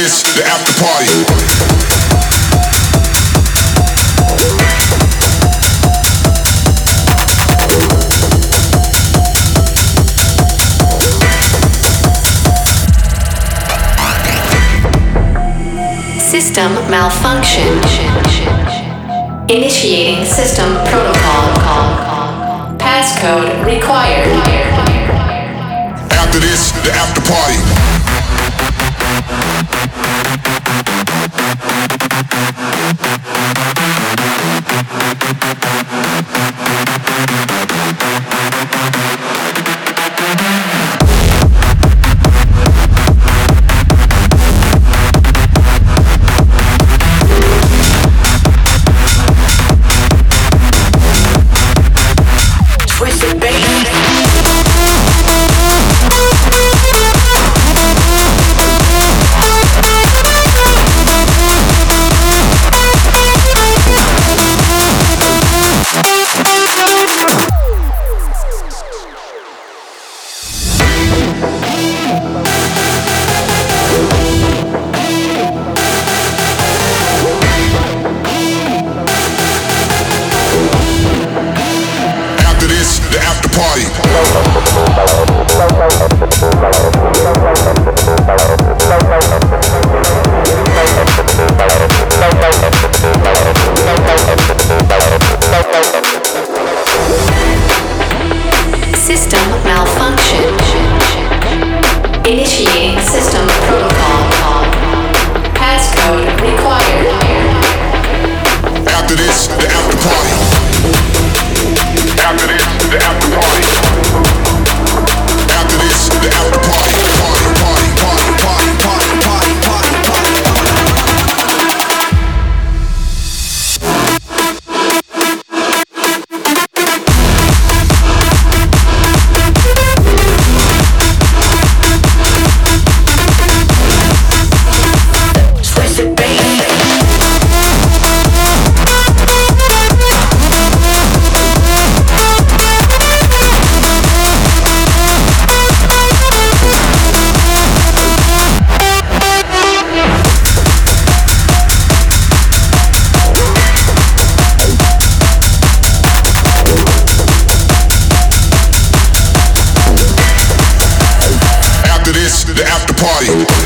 this, the after party. System malfunction. Initiating system protocol. Passcode required. After this, the after party. System malfunction. Initiating system protocol. Passcode required. After this, the after party. After this, the after party. After this, the after party. The after party.